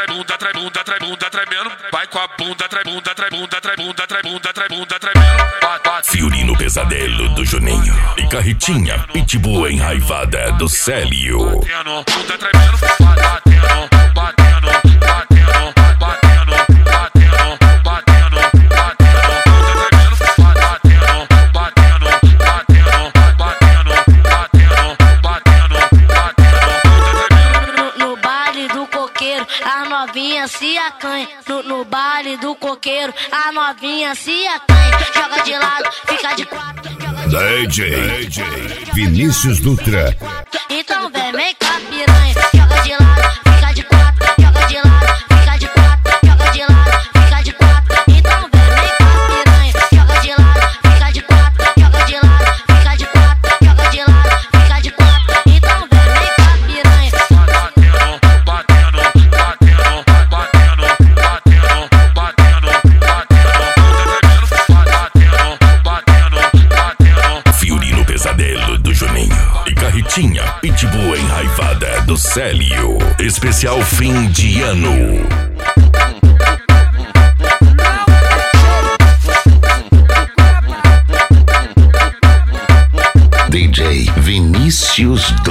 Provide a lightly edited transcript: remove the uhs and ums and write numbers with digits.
tremendo. Vai com a bunda tremendo. Fiorino Pesadelo do Juninho e Carretinha Pitbull enraivada do Célio. Bunda tremendo, batendo. No baile do coqueiro, as novinhas se acanha. No baile do coqueiro, as novinhas se acanha. Joga de lado, fica de quatro. DJ Vinícius Dutra. Então vem com a piranha. Joga de lado, fica de quatro. Joga de lado, fica de quatro. Joga de lado, fica de quatro. Então vem com a piranha. Joga de lado, fica de quatro. Joga de lado, fica de quatro. Joga de lado, fica de quatro. Então vem com a piranha. Fiorino Pesadelo do Juninho e Carretinha Pitbull enraivada do Célio. Especial fim de ano. DJ Vinícius